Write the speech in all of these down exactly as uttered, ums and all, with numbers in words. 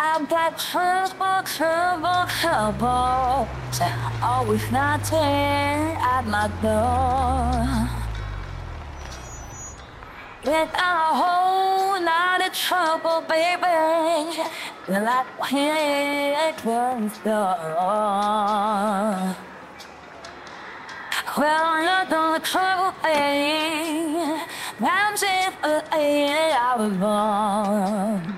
I've got trouble, trouble, trouble, always knocking at my door. With a whole lot of trouble, baby, like it was done. Well, you're the trouble, baby, I'm saying I was born.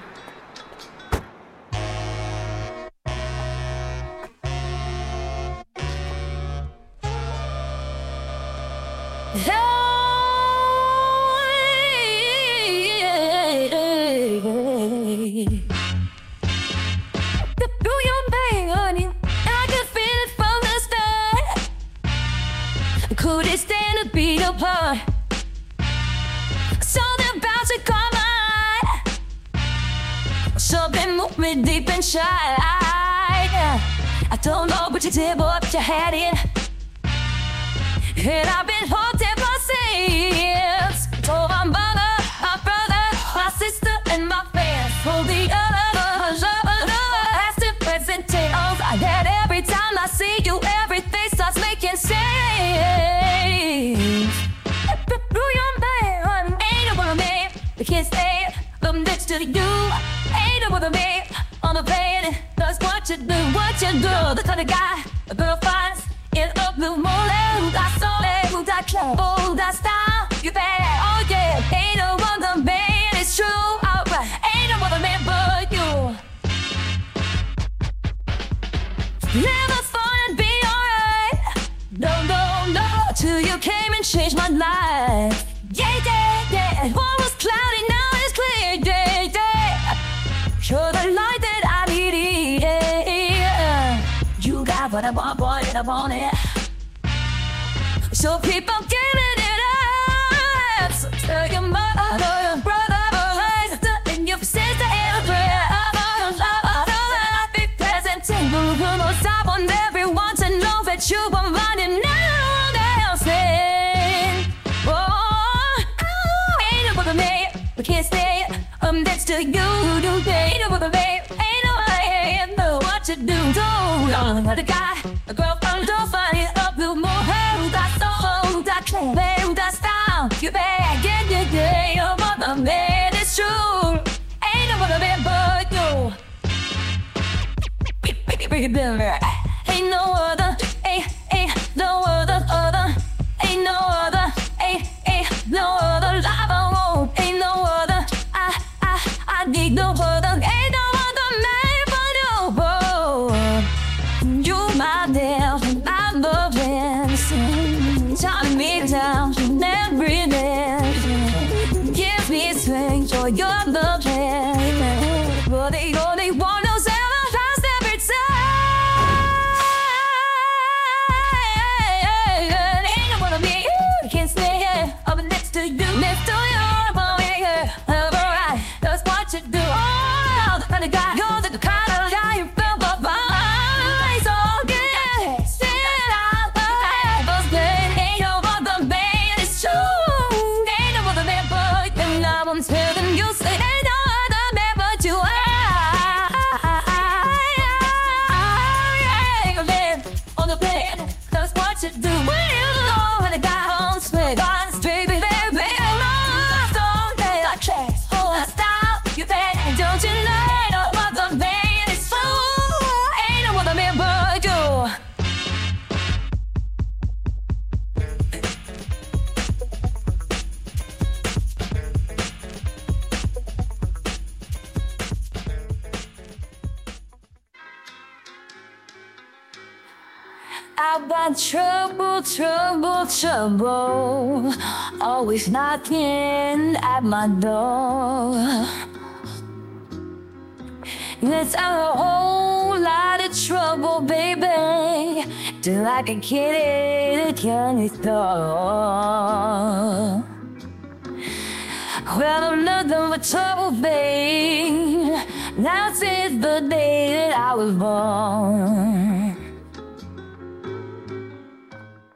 Could it stand to beat apart? Something about to come on. Something moved me deep inside. I don't know what you did, but put your head in. And I've been hooked ever since. Told my mother, my brother, my sister, and my friends. For the others, past and present tales. That every time I see you, everything starts making sense. Can't stay up next to you. Ain't no other man on the planet does what you do, what you do. The kind of guy a girl finds in a blue morning. Who got soul, who got club, who got style. You bad, oh yeah. Ain't no other man, it's true, alright. Ain't no other man but you. Never thought it'd be alright. No, no, no, till you came and changed my life. Yeah, yeah, yeah. What was cloudy, now it's clear. Yeah, yeah. You're the light that I need. Yeah. You got what I want, boy, and I want it. So keep on giving it up. So tell your mother, your brother, sister, and your sister, and I'll be present and we're gonna stop on everyone to know that you are running now. We can't stay up next to you. Do ain't no other man, ain't no way, know what you do. Don't let a guy, a girlfriend, don't find it up no more. Who got soul, who got claim, who got style? You bad, get your day, your mother man, it's true. Ain't no other man but you. Ain't no other, ain't, ain't no other, other. Ain't no other, ain't, ain't no other life I want. Ain't no other, I, I, I need no other. Ain't no other man but you. You my dear, my loving sin. Telling me down every day. Give me strength for your loving. But they only want to sacrifice every time. Ain't no other me, can't stay here up next to you. Next to your boy, alright, that's what you do. Oh, the kind of guy, you're the kind of guy you feel the vibe. So good, stand out, those days. Ain't no other man, it's true. Ain't no other man but you. And now I'm telling you, say ain't no other man but you. I live on the planet, that's what you do. When you know when the guy on straight, on straight, baby. Don't you know no other man is true? Ain't no other man but you. I've got trouble, trouble, trouble, always knocking at my door. It's a whole lot of trouble, baby, till I can get it again with door. Well, I'm nothing but trouble, babe. Now since the day that I was born.